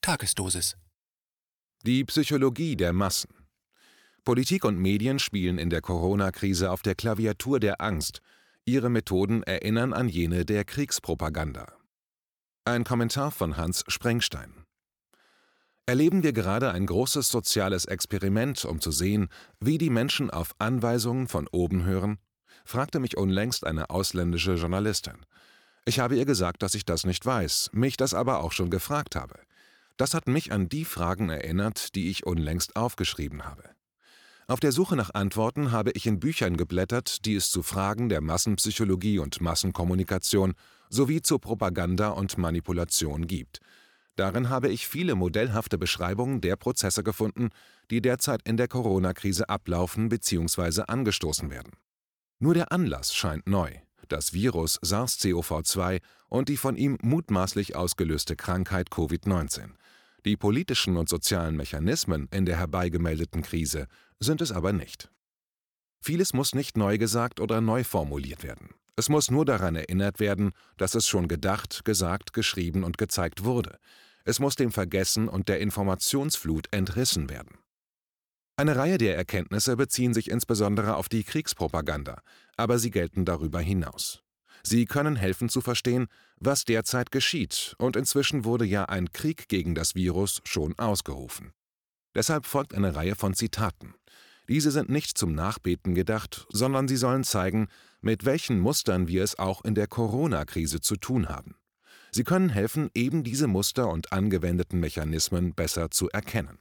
Tagesdosis. Die Psychologie der Massen. Politik und Medien spielen in der Corona-Krise auf der Klaviatur der Angst. Ihre Methoden erinnern an jene der Kriegspropaganda. Ein Kommentar von Hans Sprengstein. Erleben wir gerade ein großes soziales Experiment, um zu sehen, wie die Menschen auf Anweisungen von oben hören? Fragte mich unlängst eine ausländische Journalistin. Ich habe ihr gesagt, dass ich das nicht weiß, mich das aber auch schon gefragt habe. Das hat mich an die Fragen erinnert, die ich unlängst aufgeschrieben habe. Auf der Suche nach Antworten habe ich in Büchern geblättert, die es zu Fragen der Massenpsychologie und Massenkommunikation sowie zur Propaganda und Manipulation gibt. Darin habe ich viele modellhafte Beschreibungen der Prozesse gefunden, die derzeit in der Corona-Krise ablaufen bzw. angestoßen werden. Nur der Anlass scheint neu: das Virus SARS-CoV-2 und die von ihm mutmaßlich ausgelöste Krankheit Covid-19. Die politischen und sozialen Mechanismen in der herbeigemeldeten Krise sind es aber nicht. Vieles muss nicht neu gesagt oder neu formuliert werden. Es muss nur daran erinnert werden, dass es schon gedacht, gesagt, geschrieben und gezeigt wurde. Es muss dem Vergessen und der Informationsflut entrissen werden. Eine Reihe der Erkenntnisse beziehen sich insbesondere auf die Kriegspropaganda, aber sie gelten darüber hinaus. Sie können helfen zu verstehen, was derzeit geschieht, und inzwischen wurde ja ein Krieg gegen das Virus schon ausgerufen. Deshalb folgt eine Reihe von Zitaten. Diese sind nicht zum Nachbeten gedacht, sondern sie sollen zeigen, mit welchen Mustern wir es auch in der Corona-Krise zu tun haben. Sie können helfen, eben diese Muster und angewendeten Mechanismen besser zu erkennen.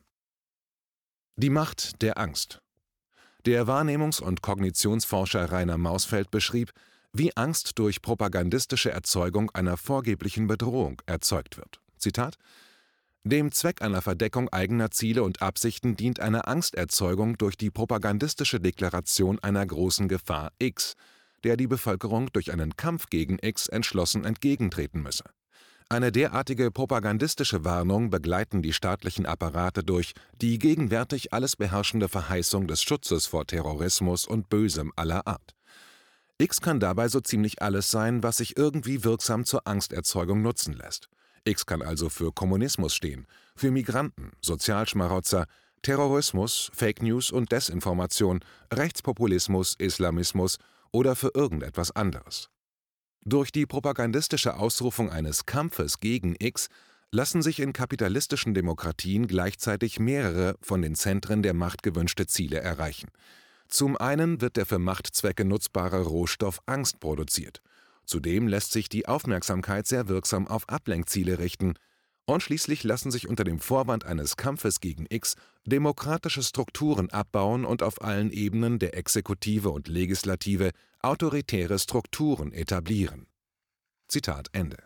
Die Macht der Angst. Der Wahrnehmungs- und Kognitionsforscher Rainer Mausfeld beschrieb, wie Angst durch propagandistische Erzeugung einer vorgeblichen Bedrohung erzeugt wird. Zitat: Dem Zweck einer Verdeckung eigener Ziele und Absichten dient eine Angsterzeugung durch die propagandistische Deklaration einer großen Gefahr X, der die Bevölkerung durch einen Kampf gegen X entschlossen entgegentreten müsse. Eine derartige propagandistische Warnung begleiten die staatlichen Apparate durch die gegenwärtig alles beherrschende Verheißung des Schutzes vor Terrorismus und Bösem aller Art. X kann dabei so ziemlich alles sein, was sich irgendwie wirksam zur Angsterzeugung nutzen lässt. X kann also für Kommunismus stehen, für Migranten, Sozialschmarotzer, Terrorismus, Fake News und Desinformation, Rechtspopulismus, Islamismus oder für irgendetwas anderes. Durch die propagandistische Ausrufung eines Kampfes gegen X lassen sich in kapitalistischen Demokratien gleichzeitig mehrere von den Zentren der Macht gewünschte Ziele erreichen. Zum einen wird der für Machtzwecke nutzbare Rohstoff Angst produziert. Zudem lässt sich die Aufmerksamkeit sehr wirksam auf Ablenkziele richten. Und schließlich lassen sich unter dem Vorwand eines Kampfes gegen X demokratische Strukturen abbauen und auf allen Ebenen der Exekutive und Legislative autoritäre Strukturen etablieren. Zitat Ende.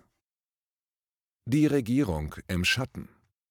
Die Regierung im Schatten.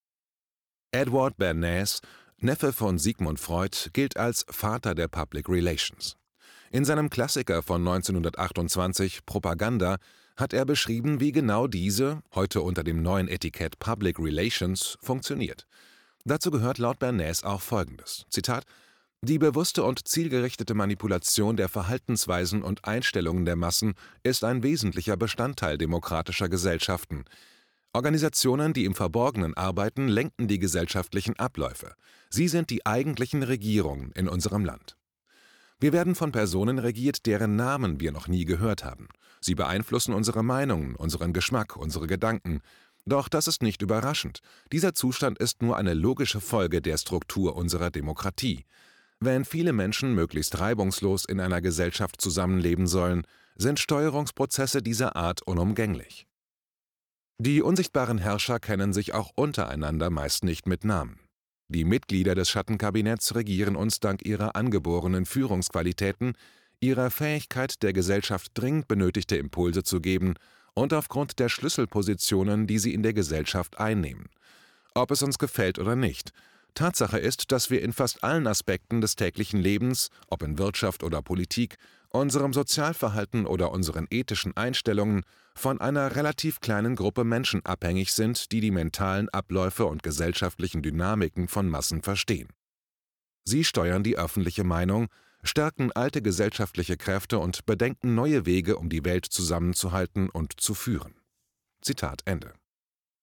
Edward Bernays, Neffe von Sigmund Freud, gilt als Vater der Public Relations. In seinem Klassiker von 1928, Propaganda, hat er beschrieben, wie genau diese, heute unter dem neuen Etikett Public Relations, funktioniert. Dazu gehört laut Bernays auch Folgendes: Zitat: Die bewusste und zielgerichtete Manipulation der Verhaltensweisen und Einstellungen der Massen ist ein wesentlicher Bestandteil demokratischer Gesellschaften. Organisationen, die im Verborgenen arbeiten, lenken die gesellschaftlichen Abläufe. Sie sind die eigentlichen Regierungen in unserem Land. Wir werden von Personen regiert, deren Namen wir noch nie gehört haben. Sie beeinflussen unsere Meinungen, unseren Geschmack, unsere Gedanken. Doch das ist nicht überraschend. Dieser Zustand ist nur eine logische Folge der Struktur unserer Demokratie. Wenn viele Menschen möglichst reibungslos in einer Gesellschaft zusammenleben sollen, sind Steuerungsprozesse dieser Art unumgänglich. Die unsichtbaren Herrscher kennen sich auch untereinander meist nicht mit Namen. Die Mitglieder des Schattenkabinetts regieren uns dank ihrer angeborenen Führungsqualitäten, ihrer Fähigkeit, der Gesellschaft dringend benötigte Impulse zu geben und aufgrund der Schlüsselpositionen, die sie in der Gesellschaft einnehmen. Ob es uns gefällt oder nicht. Tatsache ist, dass wir in fast allen Aspekten des täglichen Lebens, ob in Wirtschaft oder Politik, unserem Sozialverhalten oder unseren ethischen Einstellungen, von einer relativ kleinen Gruppe Menschen abhängig sind, die die mentalen Abläufe und gesellschaftlichen Dynamiken von Massen verstehen. Sie steuern die öffentliche Meinung, stärken alte gesellschaftliche Kräfte und bedenken neue Wege, um die Welt zusammenzuhalten und zu führen. Zitat Ende.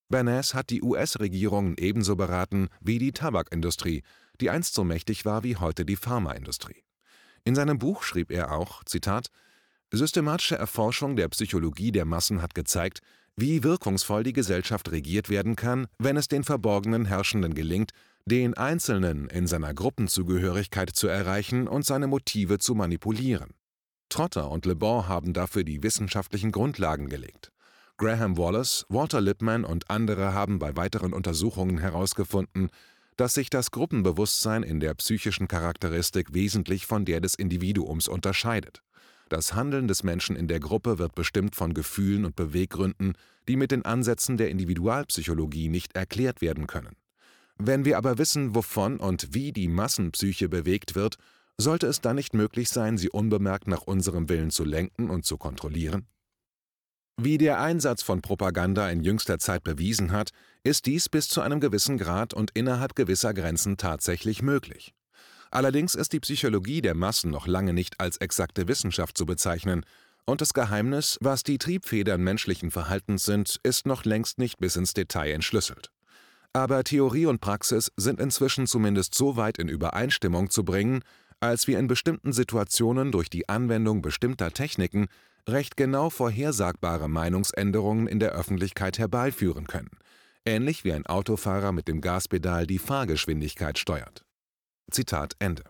Bernays hat die US-Regierungen ebenso beraten wie die Tabakindustrie, die einst so mächtig war wie heute die Pharmaindustrie. In seinem Buch schrieb er auch, Zitat, »Systematische Erforschung der Psychologie der Massen hat gezeigt, wie wirkungsvoll die Gesellschaft regiert werden kann, wenn es den verborgenen Herrschenden gelingt, den Einzelnen in seiner Gruppenzugehörigkeit zu erreichen und seine Motive zu manipulieren. Trotter und Le Bon haben dafür die wissenschaftlichen Grundlagen gelegt. Graham Wallace, Walter Lippmann und andere haben bei weiteren Untersuchungen herausgefunden, dass sich das Gruppenbewusstsein in der psychischen Charakteristik wesentlich von der des Individuums unterscheidet. Das Handeln des Menschen in der Gruppe wird bestimmt von Gefühlen und Beweggründen, die mit den Ansätzen der Individualpsychologie nicht erklärt werden können. Wenn wir aber wissen, wovon und wie die Massenpsyche bewegt wird, sollte es dann nicht möglich sein, sie unbemerkt nach unserem Willen zu lenken und zu kontrollieren? Wie der Einsatz von Propaganda in jüngster Zeit bewiesen hat, ist dies bis zu einem gewissen Grad und innerhalb gewisser Grenzen tatsächlich möglich. Allerdings ist die Psychologie der Massen noch lange nicht als exakte Wissenschaft zu bezeichnen, und das Geheimnis, was die Triebfedern menschlichen Verhaltens sind, ist noch längst nicht bis ins Detail entschlüsselt. Aber Theorie und Praxis sind inzwischen zumindest so weit in Übereinstimmung zu bringen, als wir in bestimmten Situationen durch die Anwendung bestimmter Techniken recht genau vorhersagbare Meinungsänderungen in der Öffentlichkeit herbeiführen können, ähnlich wie ein Autofahrer mit dem Gaspedal die Fahrgeschwindigkeit steuert. Zitat Ende.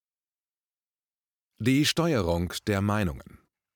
Die Steuerung der Meinungen.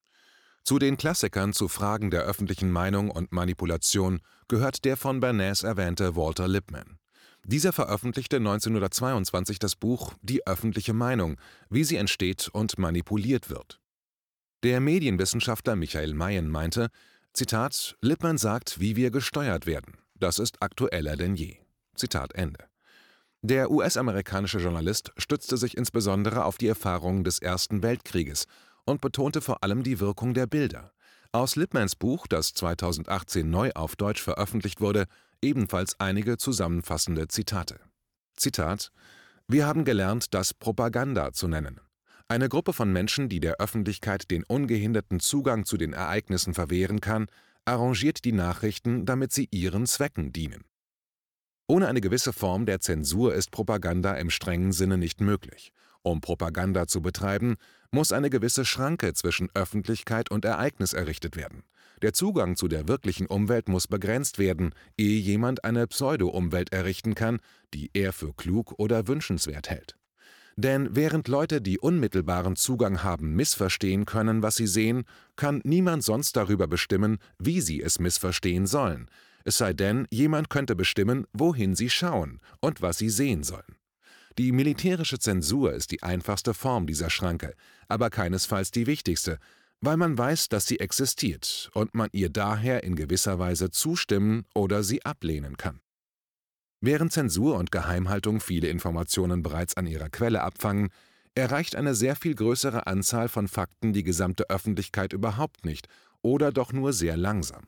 Zu den Klassikern zu Fragen der öffentlichen Meinung und Manipulation gehört der von Bernays erwähnte Walter Lippmann. Dieser veröffentlichte 1922 das Buch »Die öffentliche Meinung, wie sie entsteht und manipuliert wird«. Der Medienwissenschaftler Michael Mayen meinte, Zitat, »Lippmann sagt, wie wir gesteuert werden. Das ist aktueller denn je.« Zitat Ende. Der US-amerikanische Journalist stützte sich insbesondere auf die Erfahrungen des Ersten Weltkrieges und betonte vor allem die Wirkung der Bilder. Aus Lippmanns Buch, das 2018 neu auf Deutsch veröffentlicht wurde, ebenfalls einige zusammenfassende Zitate. Zitat: »Wir haben gelernt, das Propaganda zu nennen. Eine Gruppe von Menschen, die der Öffentlichkeit den ungehinderten Zugang zu den Ereignissen verwehren kann, arrangiert die Nachrichten, damit sie ihren Zwecken dienen. Ohne eine gewisse Form der Zensur ist Propaganda im strengen Sinne nicht möglich. Um Propaganda zu betreiben, muss eine gewisse Schranke zwischen Öffentlichkeit und Ereignis errichtet werden. Der Zugang zu der wirklichen Umwelt muss begrenzt werden, ehe jemand eine Pseudo-Umwelt errichten kann, die er für klug oder wünschenswert hält. Denn während Leute, die unmittelbaren Zugang haben, missverstehen können, was sie sehen, kann niemand sonst darüber bestimmen, wie sie es missverstehen sollen. Es sei denn, jemand könnte bestimmen, wohin sie schauen und was sie sehen sollen. Die militärische Zensur ist die einfachste Form dieser Schranke, aber keinesfalls die wichtigste, weil man weiß, dass sie existiert und man ihr daher in gewisser Weise zustimmen oder sie ablehnen kann. Während Zensur und Geheimhaltung viele Informationen bereits an ihrer Quelle abfangen, erreicht eine sehr viel größere Anzahl von Fakten die gesamte Öffentlichkeit überhaupt nicht oder doch nur sehr langsam.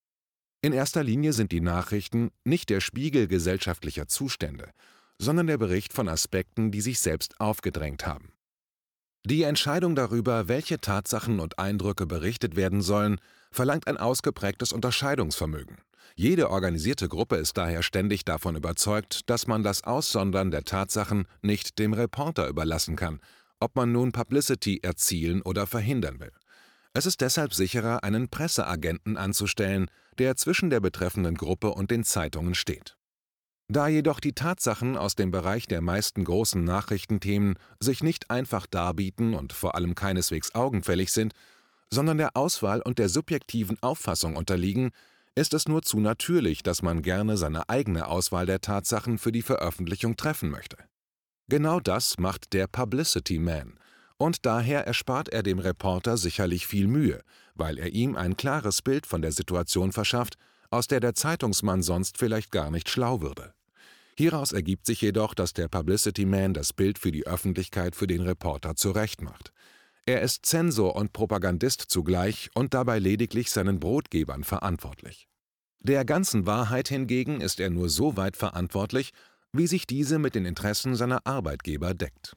In erster Linie sind die Nachrichten nicht der Spiegel gesellschaftlicher Zustände, sondern der Bericht von Aspekten, die sich selbst aufgedrängt haben. Die Entscheidung darüber, welche Tatsachen und Eindrücke berichtet werden sollen, verlangt ein ausgeprägtes Unterscheidungsvermögen. Jede organisierte Gruppe ist daher ständig davon überzeugt, dass man das Aussondern der Tatsachen nicht dem Reporter überlassen kann, ob man nun Publicity erzielen oder verhindern will. Es ist deshalb sicherer, einen Presseagenten anzustellen, der zwischen der betreffenden Gruppe und den Zeitungen steht. Da jedoch die Tatsachen aus dem Bereich der meisten großen Nachrichtenthemen sich nicht einfach darbieten und vor allem keineswegs augenfällig sind, sondern der Auswahl und der subjektiven Auffassung unterliegen, ist es nur zu natürlich, dass man gerne seine eigene Auswahl der Tatsachen für die Veröffentlichung treffen möchte. Genau das macht der Publicity Man, und daher erspart er dem Reporter sicherlich viel Mühe, weil er ihm ein klares Bild von der Situation verschafft, aus der der Zeitungsmann sonst vielleicht gar nicht schlau würde. Hieraus ergibt sich jedoch, dass der Publicity Man das Bild für die Öffentlichkeit für den Reporter zurechtmacht. Er ist Zensor und Propagandist zugleich und dabei lediglich seinen Brotgebern verantwortlich. Der ganzen Wahrheit hingegen ist er nur so weit verantwortlich, wie sich diese mit den Interessen seiner Arbeitgeber deckt.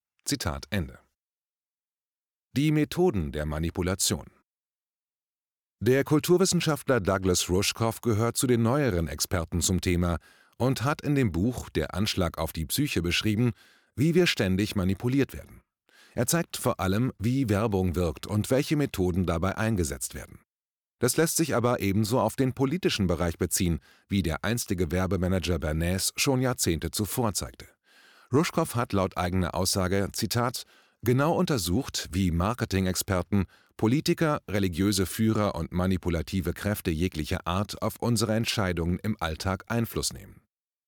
Zitat Ende. Die Methoden der Manipulation. Der Kulturwissenschaftler Douglas Rushkoff gehört zu den neueren Experten zum Thema und hat in dem Buch »Der Anschlag auf die Psyche« beschrieben, wie wir ständig manipuliert werden. Er zeigt vor allem, wie Werbung wirkt und welche Methoden dabei eingesetzt werden. Das lässt sich aber ebenso auf den politischen Bereich beziehen, wie der einstige Werbemanager Bernays schon Jahrzehnte zuvor zeigte. Rushkoff hat laut eigener Aussage, Zitat, genau untersucht, wie Marketing-Experten, Politiker, religiöse Führer und manipulative Kräfte jeglicher Art auf unsere Entscheidungen im Alltag Einfluss nehmen.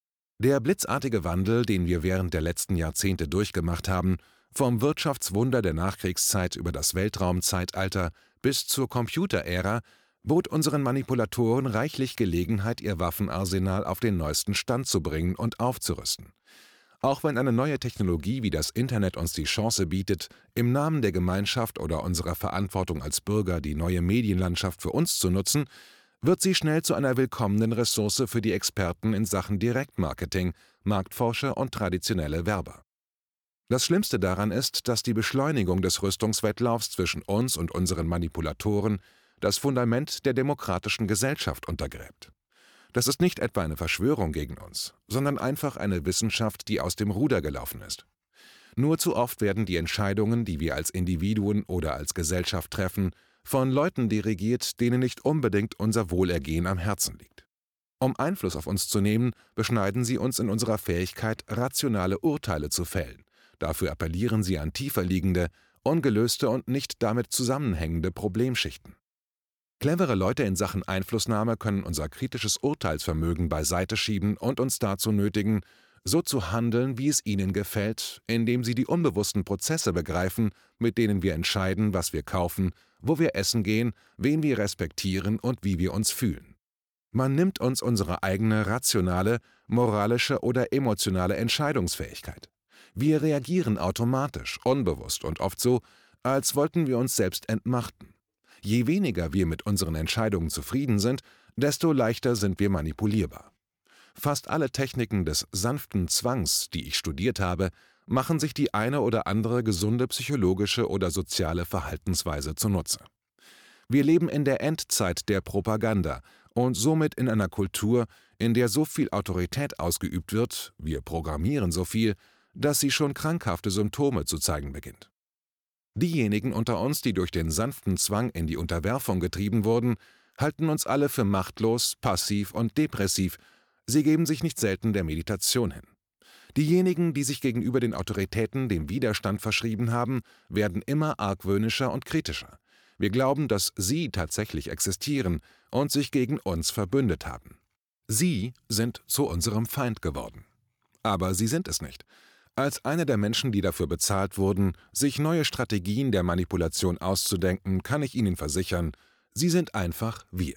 Der blitzartige Wandel, den wir während der letzten Jahrzehnte durchgemacht haben, vom Wirtschaftswunder der Nachkriegszeit über das Weltraumzeitalter bis zur Computerära, bot unseren Manipulatoren reichlich Gelegenheit, ihr Waffenarsenal auf den neuesten Stand zu bringen und aufzurüsten. Auch wenn eine neue Technologie wie das Internet uns die Chance bietet, im Namen der Gemeinschaft oder unserer Verantwortung als Bürger die neue Medienlandschaft für uns zu nutzen, wird sie schnell zu einer willkommenen Ressource für die Experten in Sachen Direktmarketing, Marktforscher und traditionelle Werber. Das Schlimmste daran ist, dass die Beschleunigung des Rüstungswettlaufs zwischen uns und unseren Manipulatoren das Fundament der demokratischen Gesellschaft untergräbt. Das ist nicht etwa eine Verschwörung gegen uns, sondern einfach eine Wissenschaft, die aus dem Ruder gelaufen ist. Nur zu oft werden die Entscheidungen, die wir als Individuen oder als Gesellschaft treffen, von Leuten dirigiert, denen nicht unbedingt unser Wohlergehen am Herzen liegt. Um Einfluss auf uns zu nehmen, beschneiden sie uns in unserer Fähigkeit, rationale Urteile zu fällen. Dafür appellieren sie an tiefer liegende, ungelöste und nicht damit zusammenhängende Problemschichten. Clevere Leute in Sachen Einflussnahme können unser kritisches Urteilsvermögen beiseite schieben und uns dazu nötigen, so zu handeln, wie es ihnen gefällt, indem sie die unbewussten Prozesse begreifen, mit denen wir entscheiden, was wir kaufen, wo wir essen gehen, wen wir respektieren und wie wir uns fühlen. Man nimmt uns unsere eigene rationale, moralische oder emotionale Entscheidungsfähigkeit. Wir reagieren automatisch, unbewusst und oft so, als wollten wir uns selbst entmachten. Je weniger wir mit unseren Entscheidungen zufrieden sind, desto leichter sind wir manipulierbar. Fast alle Techniken des sanften Zwangs, die ich studiert habe, machen sich die eine oder andere gesunde psychologische oder soziale Verhaltensweise zunutze. Wir leben in der Endzeit der Propaganda und somit in einer Kultur, in der so viel Autorität ausgeübt wird, wir programmieren so viel, dass sie schon krankhafte Symptome zu zeigen beginnt. Diejenigen unter uns, die durch den sanften Zwang in die Unterwerfung getrieben wurden, halten uns alle für machtlos, passiv und depressiv, sie geben sich nicht selten der Meditation hin. Diejenigen, die sich gegenüber den Autoritäten dem Widerstand verschrieben haben, werden immer argwöhnischer und kritischer. Wir glauben, dass sie tatsächlich existieren und sich gegen uns verbündet haben. Sie sind zu unserem Feind geworden. Aber sie sind es nicht. Als einer der Menschen, die dafür bezahlt wurden, sich neue Strategien der Manipulation auszudenken, kann ich Ihnen versichern, sie sind einfach wir.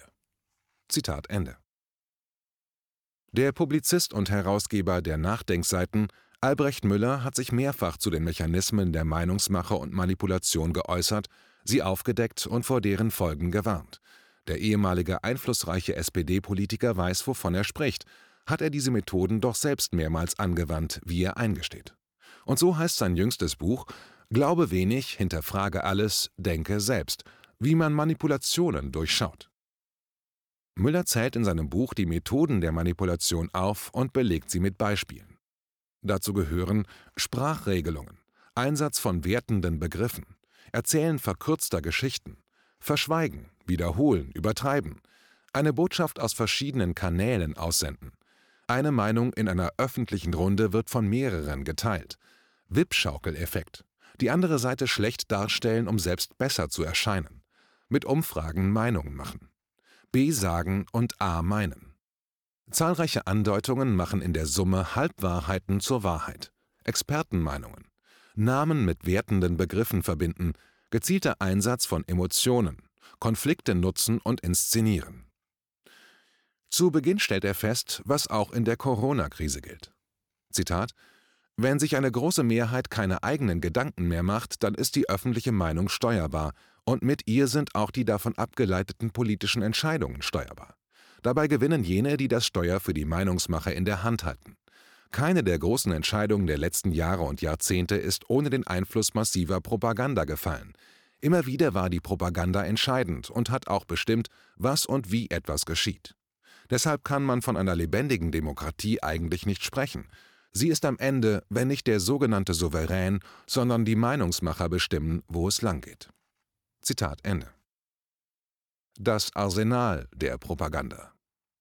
Zitat Ende. Der Publizist und Herausgeber der Nachdenkseiten Albrecht Müller hat sich mehrfach zu den Mechanismen der Meinungsmache und Manipulation geäußert, sie aufgedeckt und vor deren Folgen gewarnt. Der ehemalige einflussreiche SPD-Politiker weiß, wovon er spricht, hat er diese Methoden doch selbst mehrmals angewandt, wie er eingesteht. Und so heißt sein jüngstes Buch »Glaube wenig, hinterfrage alles, denke selbst«, wie man Manipulationen durchschaut. Müller zählt in seinem Buch die Methoden der Manipulation auf und belegt sie mit Beispielen. Dazu gehören Sprachregelungen, Einsatz von wertenden Begriffen, Erzählen verkürzter Geschichten, Verschweigen, Wiederholen, Übertreiben, eine Botschaft aus verschiedenen Kanälen aussenden. Eine Meinung in einer öffentlichen Runde wird von mehreren geteilt. Wippschaukeleffekt. Die andere Seite schlecht darstellen, um selbst besser zu erscheinen. Mit Umfragen Meinungen machen. B sagen und A meinen. Zahlreiche Andeutungen machen in der Summe Halbwahrheiten zur Wahrheit. Expertenmeinungen. Namen mit wertenden Begriffen verbinden. Gezielter Einsatz von Emotionen. Konflikte nutzen und inszenieren. Zu Beginn stellt er fest, was auch in der Corona-Krise gilt. Zitat: Wenn sich eine große Mehrheit keine eigenen Gedanken mehr macht, dann ist die öffentliche Meinung steuerbar und mit ihr sind auch die davon abgeleiteten politischen Entscheidungen steuerbar. Dabei gewinnen jene, die das Steuer für die Meinungsmache in der Hand halten. Keine der großen Entscheidungen der letzten Jahre und Jahrzehnte ist ohne den Einfluss massiver Propaganda gefallen. Immer wieder war die Propaganda entscheidend und hat auch bestimmt, was und wie etwas geschieht. Deshalb kann man von einer lebendigen Demokratie eigentlich nicht sprechen. Sie ist am Ende, wenn nicht der sogenannte Souverän, sondern die Meinungsmacher bestimmen, wo es langgeht. Zitat Ende. Das Arsenal der Propaganda.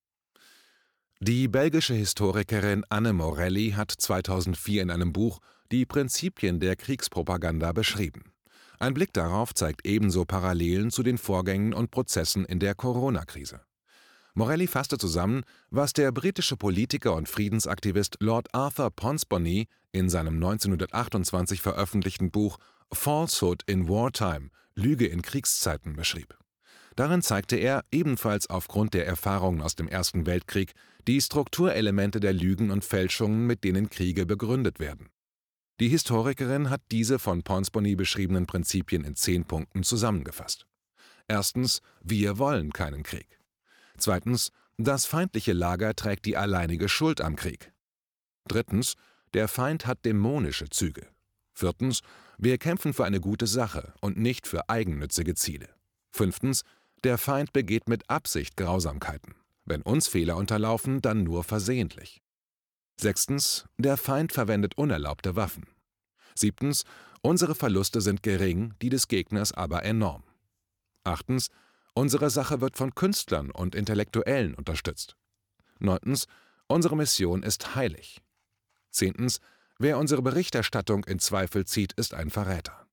Die belgische Historikerin Anne Morelli hat 2004 in einem Buch die Prinzipien der Kriegspropaganda beschrieben. Ein Blick darauf zeigt ebenso Parallelen zu den Vorgängen und Prozessen in der Corona-Krise. Morelli fasste zusammen, was der britische Politiker und Friedensaktivist Lord Arthur Ponsonby in seinem 1928 veröffentlichten Buch Falsehood in Wartime – Lüge in Kriegszeiten beschrieb. Darin zeigte er, ebenfalls aufgrund der Erfahrungen aus dem Ersten Weltkrieg, die Strukturelemente der Lügen und Fälschungen, mit denen Kriege begründet werden. Die Historikerin hat diese von Ponsonby beschriebenen Prinzipien in 10 Punkten zusammengefasst. Erstens: Wir wollen keinen Krieg. Zweitens: Das feindliche Lager trägt die alleinige Schuld am Krieg. Drittens: Der Feind hat dämonische Züge. Viertens: Wir kämpfen für eine gute Sache und nicht für eigennützige Ziele. Fünftens: Der Feind begeht mit Absicht Grausamkeiten. Wenn uns Fehler unterlaufen, dann nur versehentlich. Sechstens: Der Feind verwendet unerlaubte Waffen. Siebtens: Unsere Verluste sind gering, die des Gegners aber enorm. Achtens: Unsere Sache wird von Künstlern und Intellektuellen unterstützt. Neuntens: Unsere Mission ist heilig. Zehntens: Wer unsere Berichterstattung in Zweifel zieht, ist ein Verräter.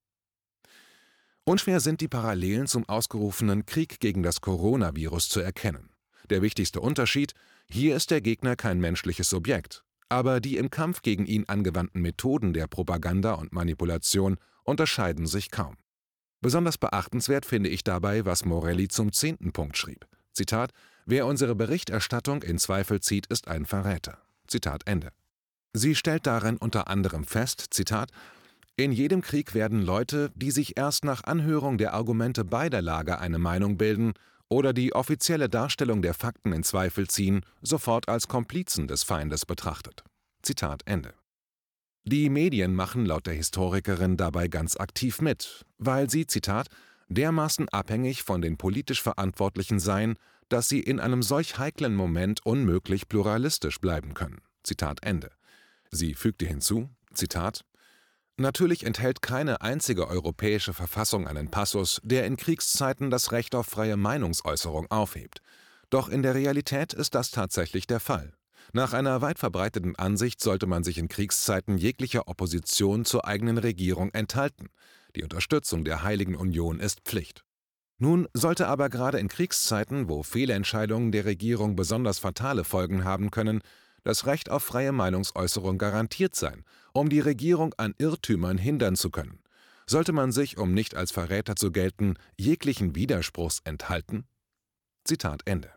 Unschwer sind die Parallelen zum ausgerufenen Krieg gegen das Coronavirus zu erkennen. Der wichtigste Unterschied: Hier ist der Gegner kein menschliches Subjekt, aber die im Kampf gegen ihn angewandten Methoden der Propaganda und Manipulation unterscheiden sich kaum. Besonders beachtenswert finde ich dabei, was Morelli zum 10. Punkt schrieb. Zitat: Wer unsere Berichterstattung in Zweifel zieht, ist ein Verräter. Zitat Ende. Sie stellt darin unter anderem fest, Zitat: In jedem Krieg werden Leute, die sich erst nach Anhörung der Argumente beider Lager eine Meinung bilden oder die offizielle Darstellung der Fakten in Zweifel ziehen, sofort als Komplizen des Feindes betrachtet. Zitat Ende. Die Medien machen laut der Historikerin dabei ganz aktiv mit, weil sie, Zitat, dermaßen abhängig von den politisch Verantwortlichen seien, dass sie in einem solch heiklen Moment unmöglich pluralistisch bleiben können. Zitat Ende. Sie fügte hinzu, Zitat: Natürlich enthält keine einzige europäische Verfassung einen Passus, der in Kriegszeiten das Recht auf freie Meinungsäußerung aufhebt. Doch in der Realität ist das tatsächlich der Fall. Nach einer weit verbreiteten Ansicht sollte man sich in Kriegszeiten jeglicher Opposition zur eigenen Regierung enthalten. Die Unterstützung der Heiligen Union ist Pflicht. Nun sollte aber gerade in Kriegszeiten, wo Fehlentscheidungen der Regierung besonders fatale Folgen haben können, das Recht auf freie Meinungsäußerung garantiert sein, um die Regierung an Irrtümern hindern zu können. Sollte man sich, um nicht als Verräter zu gelten, jeglichen Widerspruchs enthalten? Zitat Ende.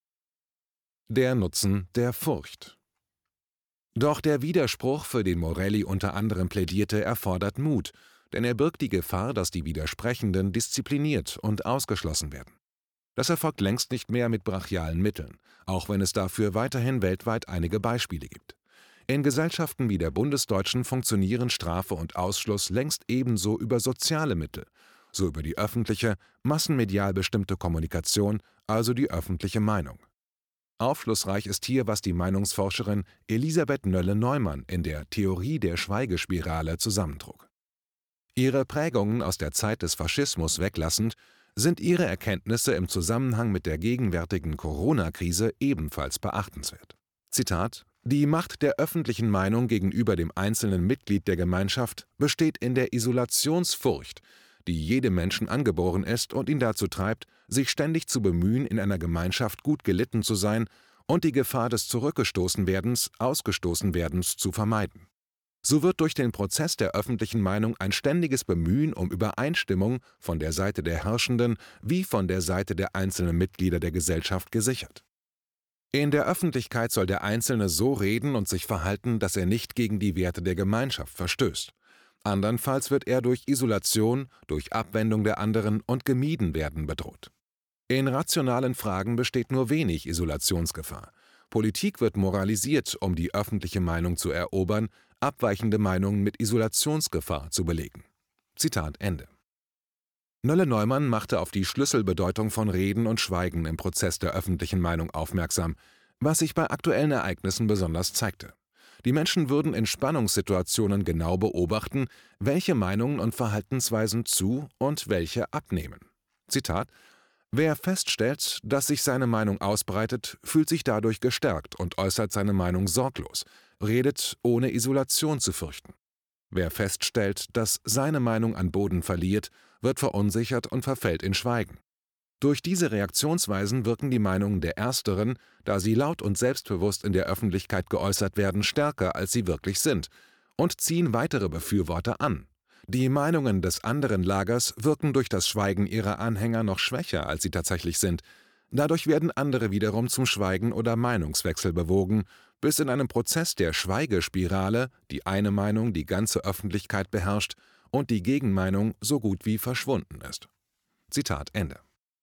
Der Nutzen der Furcht. Doch der Widerspruch, für den Morelli unter anderem plädierte, erfordert Mut, denn er birgt die Gefahr, dass die Widersprechenden diszipliniert und ausgeschlossen werden. Das erfolgt längst nicht mehr mit brachialen Mitteln, auch wenn es dafür weiterhin weltweit einige Beispiele gibt. In Gesellschaften wie der bundesdeutschen funktionieren Strafe und Ausschluss längst ebenso über soziale Mittel, so über die öffentliche, massenmedial bestimmte Kommunikation, also die öffentliche Meinung. Aufschlussreich ist hier, was die Meinungsforscherin Elisabeth Nölle-Neumann in der Theorie der Schweigespirale zusammentrug. Ihre Prägungen aus der Zeit des Faschismus weglassend, sind ihre Erkenntnisse im Zusammenhang mit der gegenwärtigen Corona-Krise ebenfalls beachtenswert. Zitat: Die Macht der öffentlichen Meinung gegenüber dem einzelnen Mitglied der Gemeinschaft besteht in der Isolationsfurcht, die jedem Menschen angeboren ist und ihn dazu treibt, sich ständig zu bemühen, in einer Gemeinschaft gut gelitten zu sein und die Gefahr des Zurückgestoßenwerdens, Ausgestoßenwerdens zu vermeiden. So wird durch den Prozess der öffentlichen Meinung ein ständiges Bemühen um Übereinstimmung von der Seite der Herrschenden wie von der Seite der einzelnen Mitglieder der Gesellschaft gesichert. In der Öffentlichkeit soll der Einzelne so reden und sich verhalten, dass er nicht gegen die Werte der Gemeinschaft verstößt. Andernfalls wird er durch Isolation, durch Abwendung der anderen und Gemiedenwerden bedroht. In rationalen Fragen besteht nur wenig Isolationsgefahr. Politik wird moralisiert, um die öffentliche Meinung zu erobern, abweichende Meinungen mit Isolationsgefahr zu belegen. Zitat Ende. Nölle-Neumann machte auf die Schlüsselbedeutung von Reden und Schweigen im Prozess der öffentlichen Meinung aufmerksam, was sich bei aktuellen Ereignissen besonders zeigte. Die Menschen würden in Spannungssituationen genau beobachten, welche Meinungen und Verhaltensweisen zu und welche abnehmen. Zitat: Wer feststellt, dass sich seine Meinung ausbreitet, fühlt sich dadurch gestärkt und äußert seine Meinung sorglos, redet ohne Isolation zu fürchten. Wer feststellt, dass seine Meinung an Boden verliert, wird verunsichert und verfällt in Schweigen. Durch diese Reaktionsweisen wirken die Meinungen der Ersteren, da sie laut und selbstbewusst in der Öffentlichkeit geäußert werden, stärker, als sie wirklich sind, und ziehen weitere Befürworter an. Die Meinungen des anderen Lagers wirken durch das Schweigen ihrer Anhänger noch schwächer, als sie tatsächlich sind. Dadurch werden andere wiederum zum Schweigen oder Meinungswechsel bewogen, bis in einem Prozess der Schweigespirale die eine Meinung die ganze Öffentlichkeit beherrscht und die Gegenmeinung so gut wie verschwunden ist. Zitat Ende.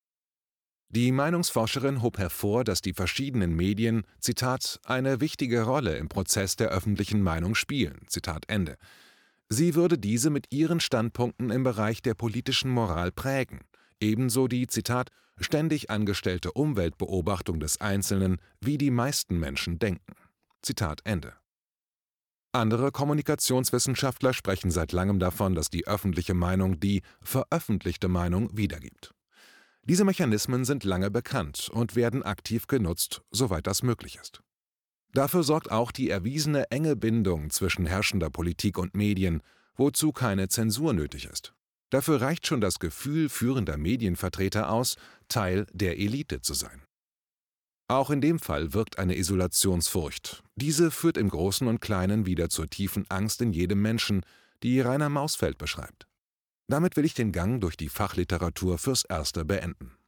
Die Meinungsforscherin hob hervor, dass die verschiedenen Medien, Zitat, eine wichtige Rolle im Prozess der öffentlichen Meinung spielen, Zitat Ende. Sie würde diese mit ihren Standpunkten im Bereich der politischen Moral prägen, ebenso die, Zitat, ständig angestellte Umweltbeobachtung des Einzelnen, wie die meisten Menschen denken. Zitat Ende. Andere Kommunikationswissenschaftler sprechen seit langem davon, dass die öffentliche Meinung die veröffentlichte Meinung wiedergibt. Diese Mechanismen sind lange bekannt und werden aktiv genutzt, soweit das möglich ist. Dafür sorgt auch die erwiesene enge Bindung zwischen herrschender Politik und Medien, wozu keine Zensur nötig ist. Dafür reicht schon das Gefühl führender Medienvertreter aus, Teil der Elite zu sein. Auch in dem Fall wirkt eine Isolationsfurcht. Diese führt im Großen und Kleinen wieder zur tiefen Angst in jedem Menschen, die Rainer Mausfeld beschreibt. Damit will ich den Gang durch die Fachliteratur fürs Erste beenden.